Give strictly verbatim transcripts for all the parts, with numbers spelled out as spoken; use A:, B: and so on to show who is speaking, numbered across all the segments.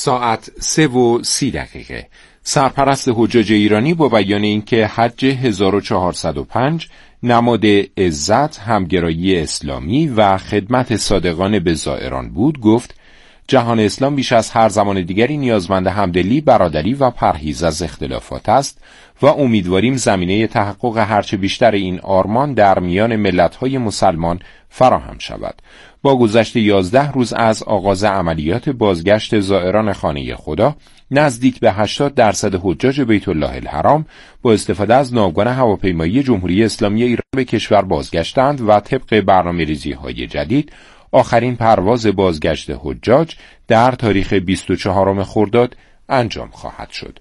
A: ساعت سه و سی دقیقه. سرپرست حجاج ایرانی با بیان اینکه حج هزار و چهارصد و پنج نماد عزت، همگرایی اسلامی و خدمت صادقانه به زائران بود، گفت جهان اسلام بیش از هر زمان دیگری نیازمند همدلی، برادری و پرهیز از اختلافات است و امیدواریم زمینه تحقق هرچه بیشتر این آرمان در میان ملت‌های مسلمان فراهم شود. با گذشت یازده روز از آغاز عملیات بازگشت زائران خانه خدا، نزدیک به هشتاد درصد حجاج بیت الله الحرام با استفاده از ناوگان هواپیمایی جمهوری اسلامی ایران به کشور بازگشتند و طبق برنامه‌ریزی‌های جدید آخرین پرواز بازگشت حجاج در تاریخ بیست و چهارم خرداد انجام خواهد شد.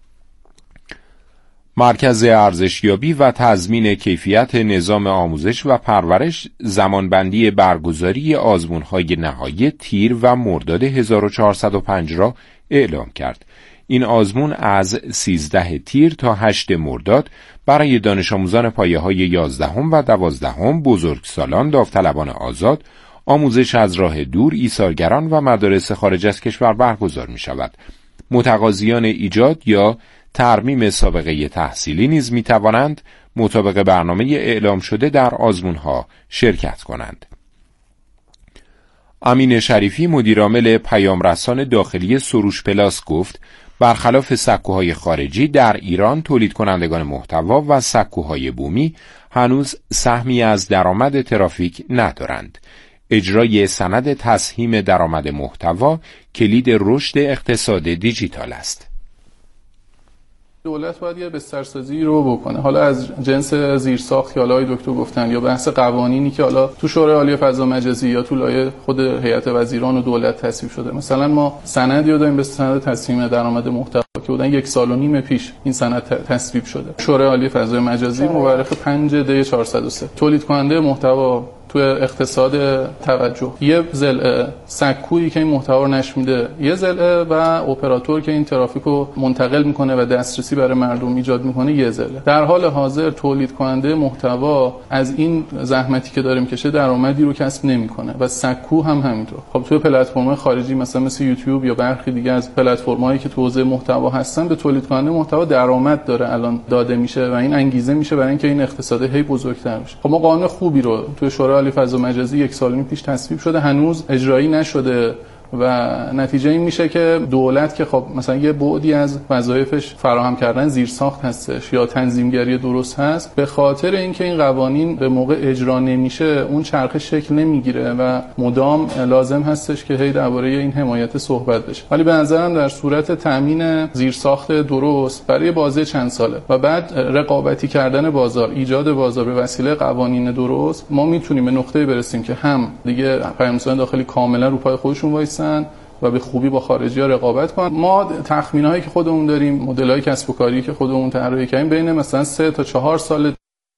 A: مرکز ارزشیابی و تضمین کیفیت نظام آموزش و پرورش زمانبندی برگزاری آزمون‌های نهایی تیر و مرداد هزار و چهارصد و پنج را اعلام کرد. این آزمون از سیزده تیر تا هشت مرداد برای دانش آموزان پایه‌های یازدهم و دوازدهم، بزرگسالان، داوطلبان آزاد، آموزش از راه دور، ایثارگران و مدارس خارج از کشور برگزار می شود. متقاضیان ایجاد یا ترمیم سابقه تحصیلی نیز می توانند مطابق برنامه اعلام شده در آزمون‌ها شرکت کنند. امین شریفی مدیرعامل پیام رسان داخلی سروش پلاس گفت برخلاف سکوهای خارجی در ایران تولید کنندگان محتوا و سکوهای بومی هنوز سهمی از درآمد ترافیک ندارند. اجرای سند تسهیم درآمد محتوا کلید رشد اقتصاد دیجیتال است.
B: دولت باید یه بسترسازی رو بکنه، حالا از جنس زیرساخت که حالا آقای دکتر گفتن یا بحث قوانینی که حالا تو شورای عالی فضا مجازی یا تو لایحه خود هیئت وزیران و دولت تصویب شده. مثلا ما سندی رو داریم به سند تسهیم درآمد محتوا که بودن یک سال و نیم پیش این سند تصویب شده. شورای عالی فضا مجازی مورخ پنج دی چهارصد و سه تولید کننده محتوا تو اقتصاد توجه یه ضلع، سکویی که این محتوا رو نشر میده یه ضلع و اپراتور که این ترافیک رو منتقل میکنه و دسترسی برای مردم ایجاد میکنه یه ضلع. در حال حاضر تولید کننده محتوا از این زحمتی که داره میکشه درآمدی رو کسب نمیکنه و سکو هم همینطور. خب توی پلتفرم‌های خارجی مثلا مثل یوتیوب یا برخی دیگه از پلتفرم‌هایی که تو حوزه محتوا هستن به تولید کننده محتوا درآمد داره الان داده میشه و این انگیزه میشه برای اینکه این اقتصاد هی بزرگتر بشه. خب ما قانون خوبی رو توی شورای عالی فضا مجازی یک سال و نیم پیش تصویب شده، هنوز اجرایی نشده و نتیجه این میشه که دولت که خب مثلا یه بعدی از وظایفش فراهم کردن زیرساخت هستش یا تنظیمگری درست هست، به خاطر اینکه این قوانین به موقع اجرا نمیشه اون چرخه شکل نمیگیره و مدام لازم هستش که هی درباره این حمایت صحبت بشه. ولی به نظرم در صورت تامین زیرساخت درست برای بازه چند ساله و بعد رقابتی کردن بازار، ایجاد بازار به وسیله قوانین درست، ما میتونیم به نقطه‌ای برسیم که هم دیگه پیام‌رسانان داخلی کاملا رو پای خودشون وایسن و به خوبی با خارجی‌ها رقابت کنن. ما تخمین‌هایی که خودمون داریم، مدل‌های کسب و کاری که خودمون طراحی کردیم بین مثلا سه تا چهار سال.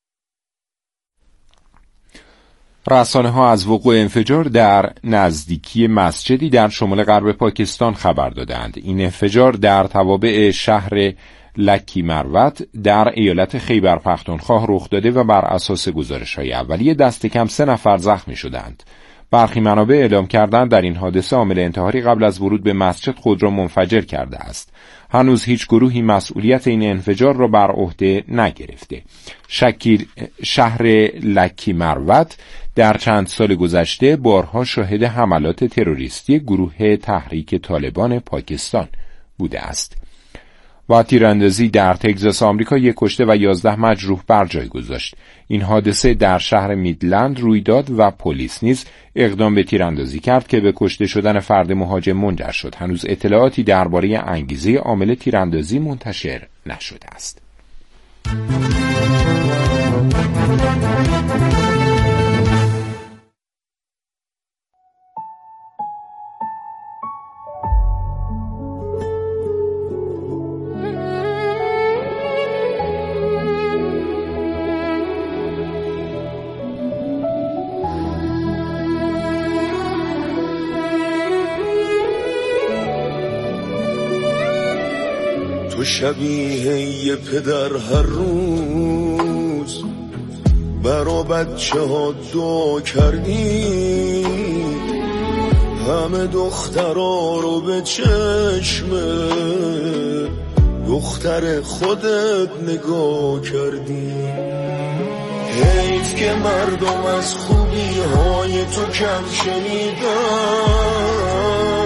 A: رسانه‌ها از وقوع انفجار در نزدیکی مسجدی در شمال غرب پاکستان خبر دادند. این انفجار در توابع شهر لکی مروت در ایالت خیبر پختونخوا رخ داده و بر اساس گزارش‌های اولیه دست کم سه نفر زخمی شدند. برخی منابع اعلام کردند در این حادثه عامل انتحاری قبل از ورود به مسجد خود را منفجر کرده است. هنوز هیچ گروهی مسئولیت این انفجار را بر عهده نگرفته. شکیل شهر لکی مروت در چند سال گذشته بارها شاهد حملات تروریستی گروه تحریک طالبان پاکستان بوده است. و تیراندازی در تگزاس آمریکا یک کشته و یازده مجروح بر جای گذاشت. این حادثه در شهر میدلند روی داد و پلیس نیز اقدام به تیراندازی کرد که به کشته شدن فرد مهاجم منجر شد. هنوز اطلاعاتی درباره انگیزه عامل تیراندازی منتشر نشده است.
C: تو شبیه یه پدر هر روز برا بچه ها دعا کردی، همه دخترا رو به چشم دختر خودت نگاه کردی. حیف که مردم از خوبی های تو کم شنیدن،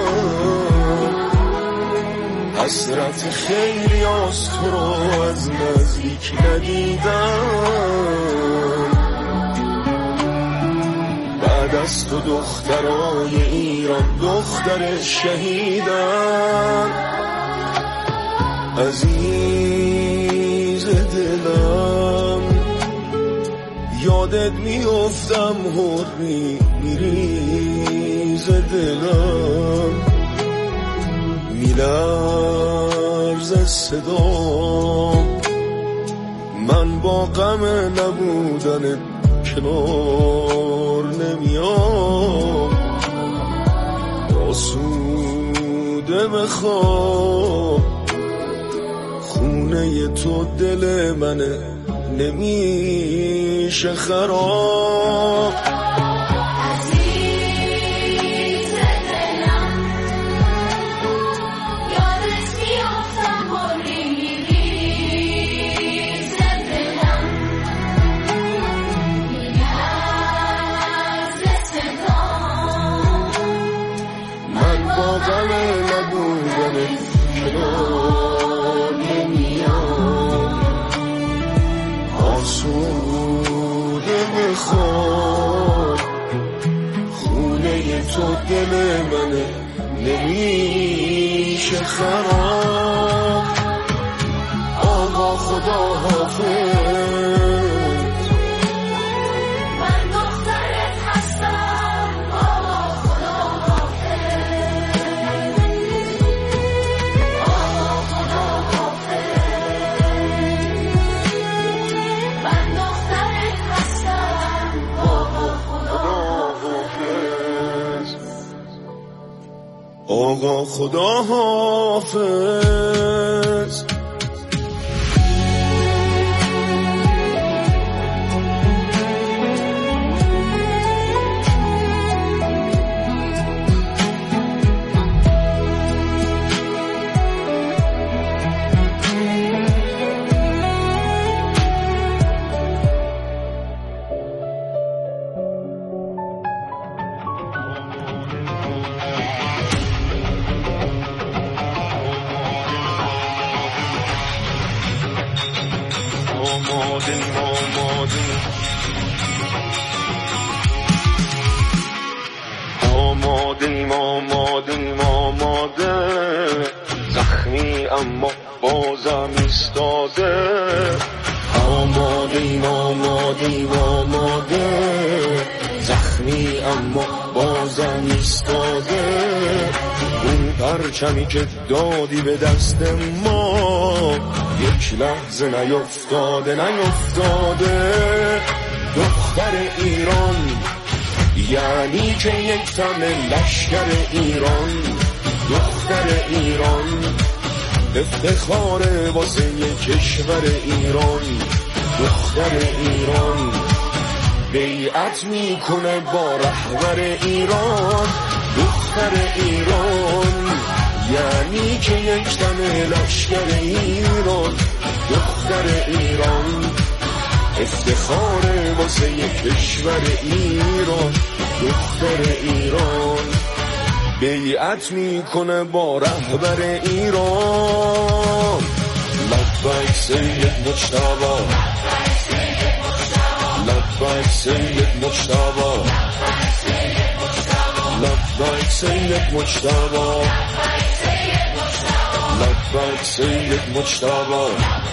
C: حسرت خیلی از تو رو از نزدیک ندیدن. بعد از تو دخترای ایران دختر شهیدن. عزیز دلم یادت میافتم هر میریز دلم، میلرز صدام من با غم نبودن کنار نمیام. آسوده بخواب خونه تو دل منه نمیشه خراب. خونه تو دل منه نمیشه خراب. آقا خدا حافظ،
D: من دخترت هستم. آقا خدا حافظ، آقا خدا حافظ، من دخترت هستم. آقا خدا حافظ،
C: آقا خدا حافظ. آمادیم آمادیم آماده، زخمی اما بازم ایستاده. آمادیم آمادیم آماده، زخمی اما بازم ایستاده. اون پرچمی که دادی به دست ما یک لحظه نیفتاده نیفتاده. دختر ایران یعنی که یک تن لشکر ایران. دختر ایران افتخار واسه کشور ایران. دختر ایران بیعت میکنه با رهبر ایران. دختر ایران یعنی که یک تن لشکر ایران. دختر ایران افتخار واسه کشور ایران. دختر ایران بیعت میکنه با رهبر ایران. لبیک سید مجتبی، لبیک سید مجتبی، لبیک سید مجتبی، لبیک سید مجتبی.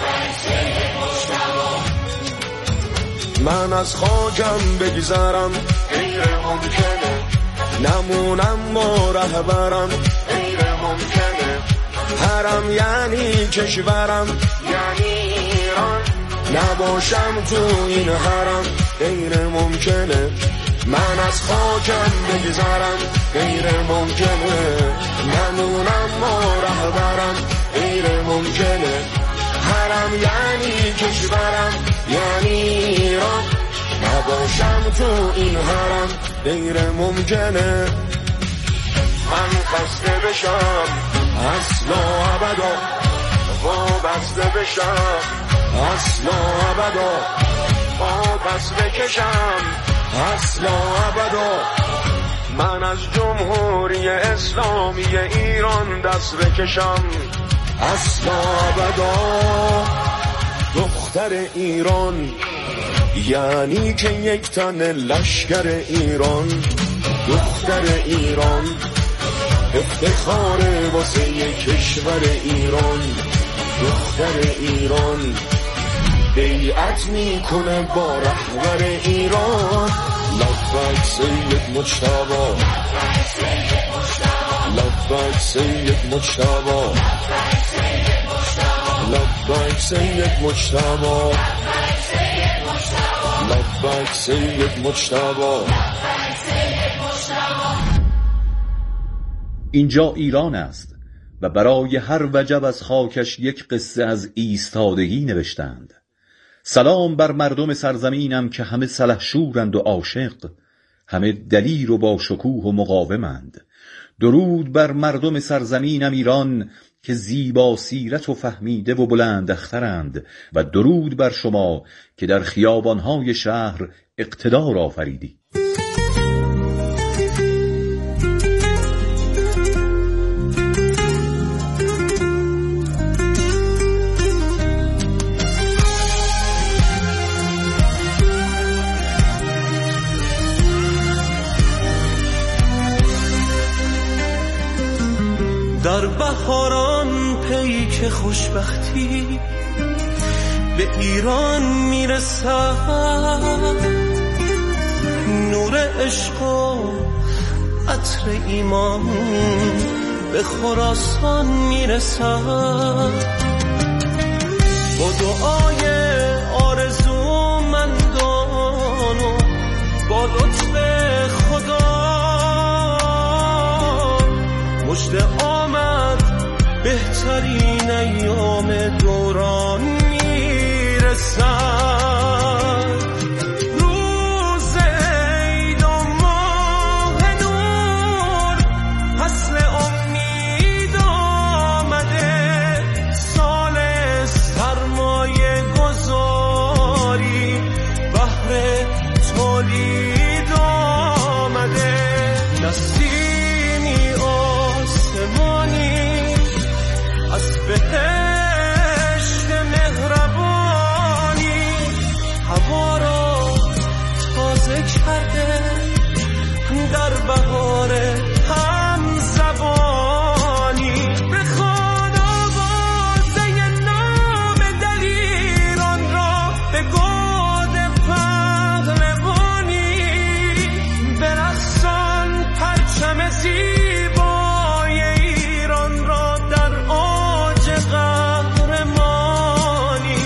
C: من از خاکم بگذرم غیر ممکنه، نمونم با رهبرم غیر ممکنه. حرم یعنی کشورم یعنی ایران، نباشم تو این حرم غیر ممکنه. من از خاکم بگذرم غیر ممکنه، نمونم با رهبرم غیر ممکنه. حرم یعنی کشورم یعنی ایران، نباشم تو این حرم غیر ممکنه. من خسته بشم اصلا ابدا، وابسته بشم اصلا ابدا، پس بکشم اصلا ابدا. من از جمهوری اسلامی ایران دست بکشم اصلا ابدا. دختر ایران یعنی که یک تن لشکر ایران، دختر ایران افتخار واسه کشور ایران، دختر ایران بیعت میکنه با رهبر ایران. لبک سید مجتبی، لبک سید مجتبی، لبک سید مجتبی، لبک سید مجتبی.
E: اینجا ایران است و برای هر وجب از خاکش یک قصه از ایستادگی نوشتند. سلام بر مردم سرزمینم که همه سلحشورند و عاشق، همه دلیر و با شکوه و مقاومند. درود بر مردم سرزمینم ایران که زیبا سیرت و فهمیده و بلند اخترند، و درود بر شما که در خیابانهای شهر اقتدار آفریدی.
F: در بهاران پیک خوشبختی به ایران میرسد، نور عشق و عطر ایمان به خراسان میرسد. با دعای آرزومندان و با لطف خدا مژده آمد بهترین ایام دوران میرسد. روز عید و ماه نور فصل امید آمده، سال سرمایه گذاری بهر تولید آمده. نسیمی آسمانی از بهشت مهربانی هوا را تازه کرده، در بهار هم زبانی بخوان آوازه نام دلیران را به گود پهلوانی، برقصان پرچم زیبای ایران را در اوج قهرمانی.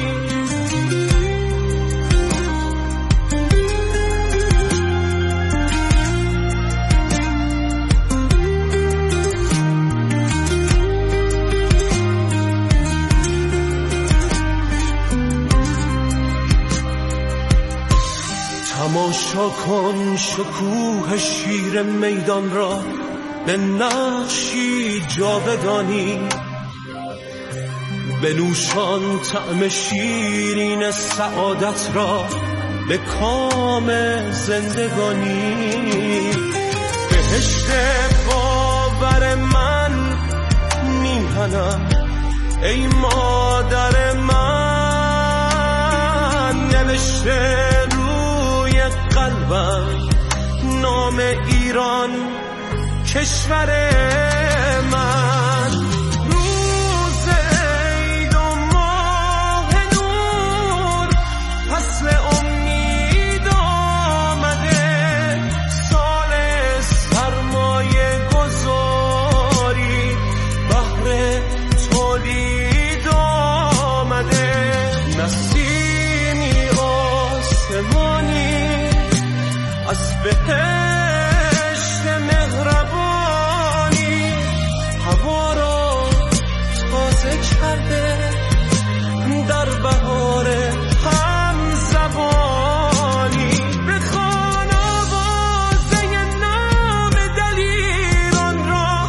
F: تماشا کن شکوه شیر میدان را به نقشی جاودانی، بنوشان طعم شیرین سعادت را به کام زندگانی. بهشت باور من میهنم ای مادر من، نوشته روی قلبم نام ایران کشور من. روز عید و ماه نور فصل امید آمده، سال سرمایه گذاری بهر تولید آمده. نسیمی آسمانی از بهشت مهربانی هوا را تازه کرده، در بهار هم زبانی بخوان آوازه نام دلیران را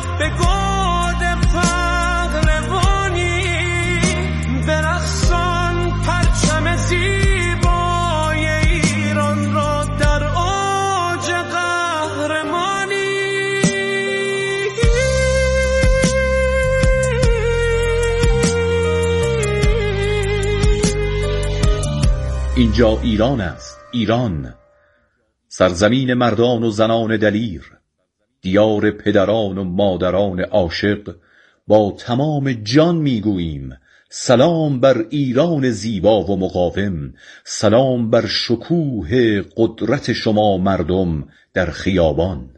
E: اینجا ایران است، ایران، سرزمین مردان و زنان دلیر، دیار پدران و مادران عاشق. با تمام جان میگوییم سلام بر ایران زیبا و مقاوم، سلام بر شکوه قدرت شما مردم در خیابان.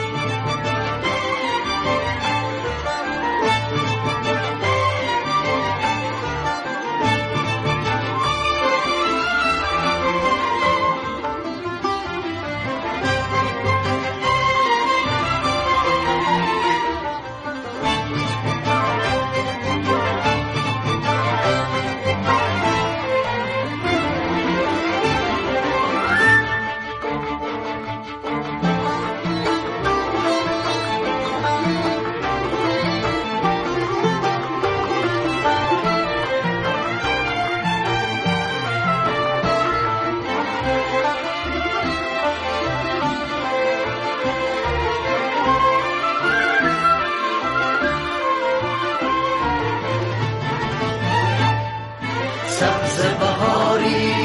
G: سبز بهاری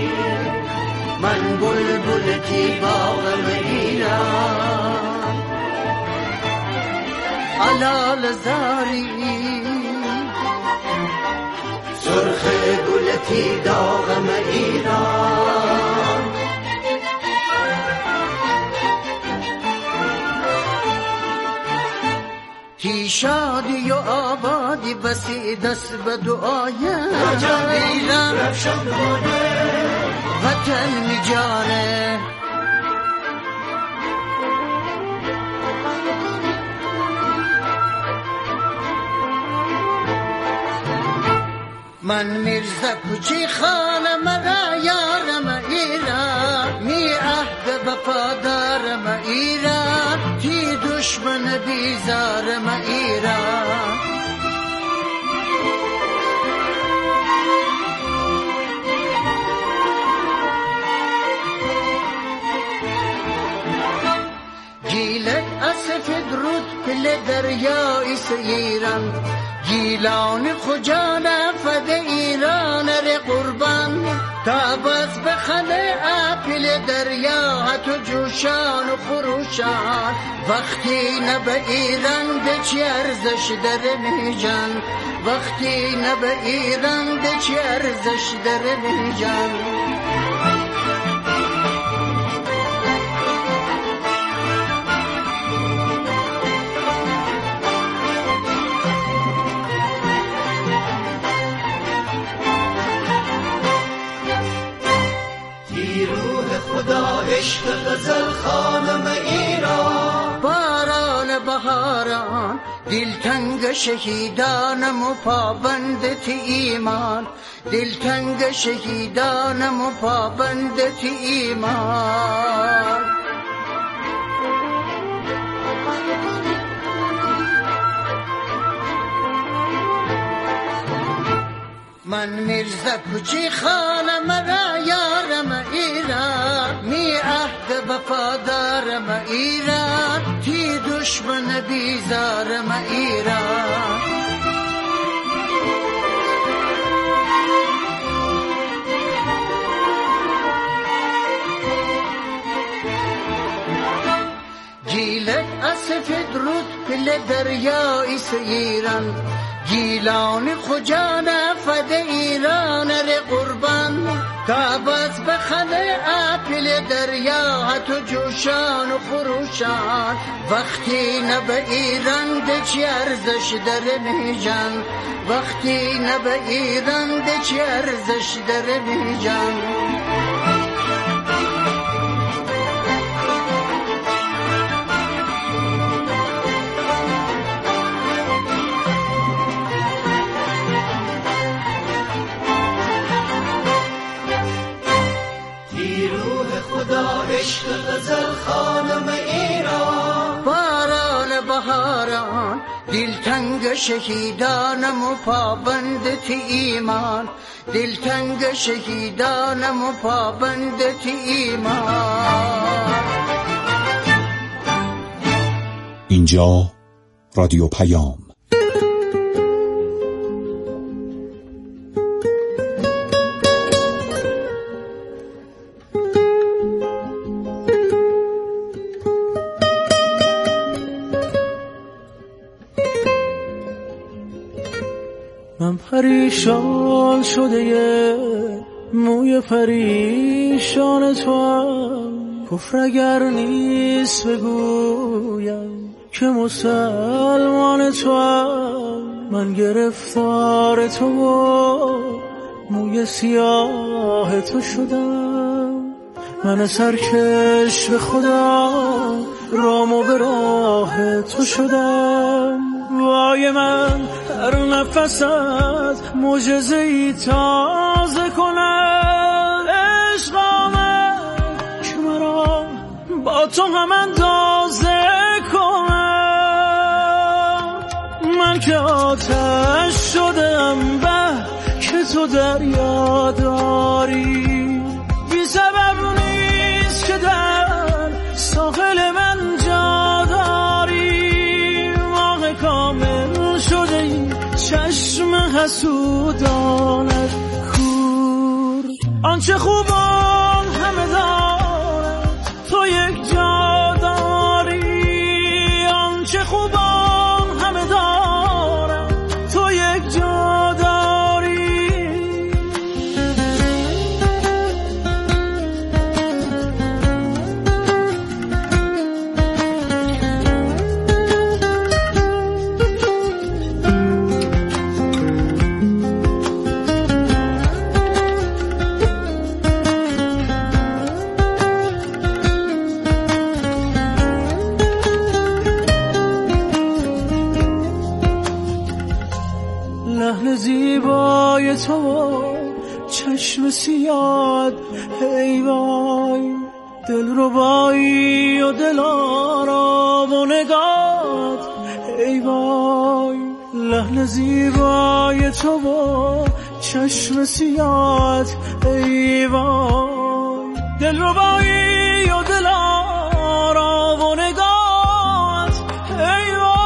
G: من بلبل تیباغم ایران، علال زاری سرخ گل تیداغم ایران. تی شادی و آبادی بسی دست به دعایم، ایران وطن می جانه. من میرزا کوچی خانم را یارم ایران، می عهد وفادارم ایران، تی دشمن بیزارم ایران. گیلت اسفید رود پل دریای ایران، گیلان خجان فد ایران ر قربان. تا باز بخله اپل دریا تو جوشان و خروشان، وقتی نبه ایران ده چی ارزش در میجان، وقتی نبه ایران ده چی ارزش در میجان.
F: عشق غزل خانم ایران،
G: باران بهاران دلتنگ شهیدانم و پابندت ایمان، دلتنگ شهیدانم و پابندت ایمان. من میرزا کوچی خانم را یارم ایران، می عهد وفادارم ایران، تی دشمن بیزارم ایران. گیلت اسفید رود پل دریای ایران، گیلان خجان فد ایران ر قربان. تا باز بخله اپل دریا تو جوشان و خروشان، وقتی نبه ایران ده چی ارزش در میجان، وقتی نبه ایران ده چی ارزش در میجان.
F: عشق غزل خانم ایران،
G: باران بهاران دلتنگ شهیدانم و پابندت ایمان، دلتنگ شهیدانم و پابندت ایمان.
H: اینجا رادیو پیام.
I: من پریشان شده یه موی پریشان تو هم، کفر اگر نیست بگویم که مسلمان تو هم. من گرفتار تو و موی سیاه تو شدم، من سرکش به خدا رام و به راه تو شدم. وای من هر نفست معجزه‌ای تازه کند، عشق آمد که مرا با تو هم اندازه کند. من که آتش شدم به که تو دریا داری، بی سبب نیست که در ساحل من جا داری. ماه کامل شده این چشم حسودانت کور، آنچه خوبان همه دارد تو یک جا داری، آنچه خوبان همه دارد تو یک جا داری. لحن زیبای تو چشم سیاد، ای وای دلربایی و دلارام و نگات، ای وای لحن زیبای تو چشم سیاد، ای وای دلربایی و دلارام و نگات، ای وای.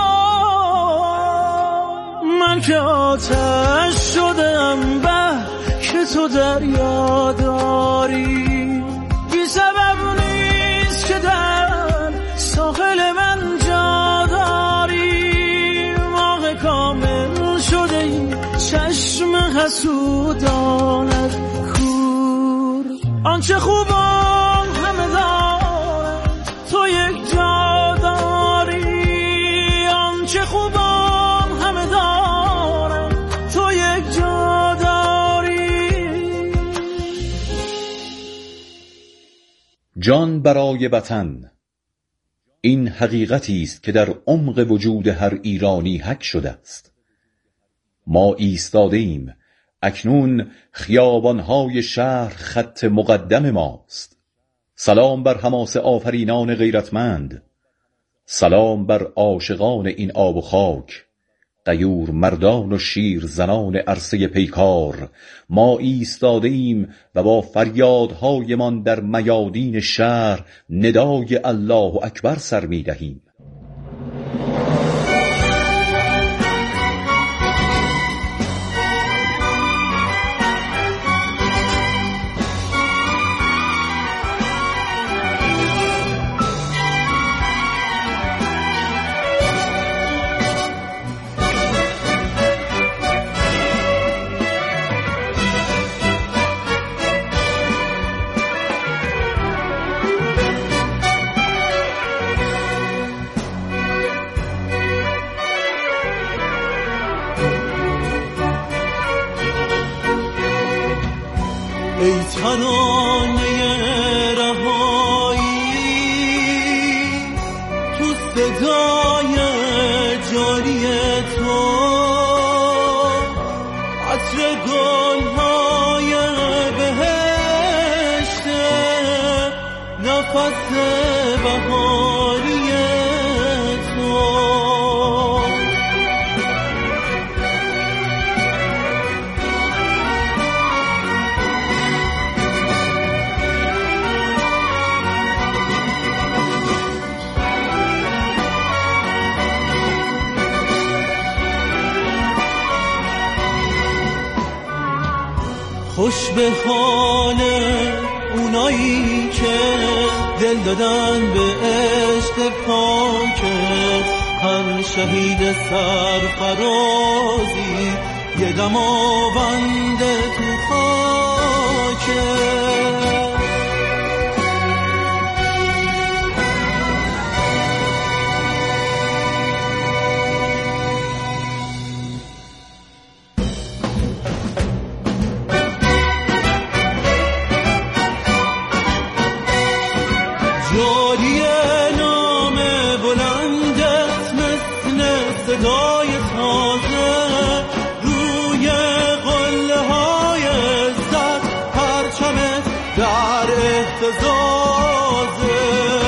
I: من که آتش شدم به که تو دریا داری، بی سبب نیست که در ساحل من جا داری. ماه کامل شده این چشم حسودانت کور، آنچه خوبان همه دارد تو یک جا داری، آنچه خوبان همه دارد تو یک جا داری.
E: جان برای وطن، این حقیقتی است که در عمق وجود هر ایرانی حک شده است. ما ایستاده ایم، اکنون خیابانهای شهر خط مقدم ماست. سلام بر حماس آفرینان غیرتمند، سلام بر عاشقان این آب و خاک، غیور مردان و شیر زنان عرصه پیکار. ما ایستاده ایم و با فریادهایمان در میادین شهر ندای الله اکبر سر می دهیم.
F: ای ترانه رهایی تو صدای جاری تو، عطر گل‌های بهشت، نفس بهاری تو. خوش به حال اونایی که دل دادن به عشق پاکت، هر شهید سرفرازی یه دماوند تو خاکه.
I: جاری نام بلندت مثل صدای تازه روی قله های عزت، پرچمت در اهتزازه.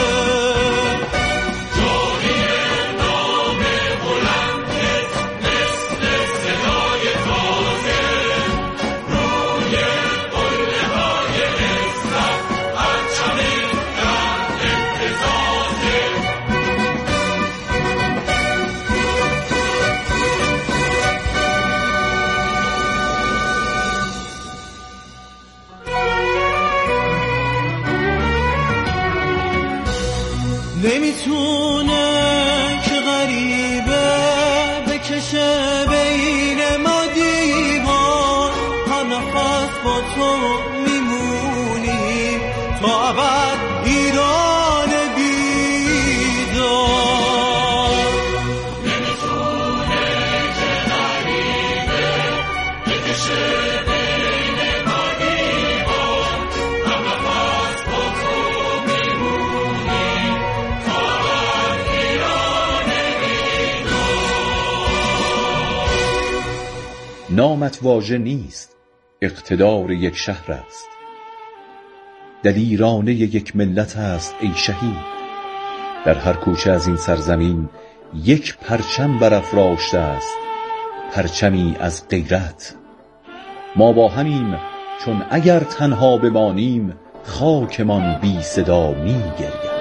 I: جاری نام بلندت مثل صدای تازه روی قله های عزت، پرچمت نمیتونه که غریبه بکشه بین ما دیوار، هم نفس با تو میمونیم تا ابد ایران بیدار. نمیتونه که غریبه بکشه بین ما دیوار، هم نفس با تو میمونیم تا ابد ایران بیدار.
E: نامت واژه نیست، اقتدار یک شهر است، دلیرانه یک ملت است ای شهید. در هر کوچه از این سرزمین یک پرچم برافراشته است، پرچمی از غیرت. ما با همیم، چون اگر تنها بمانیم خاکمان بی صدا می گرید.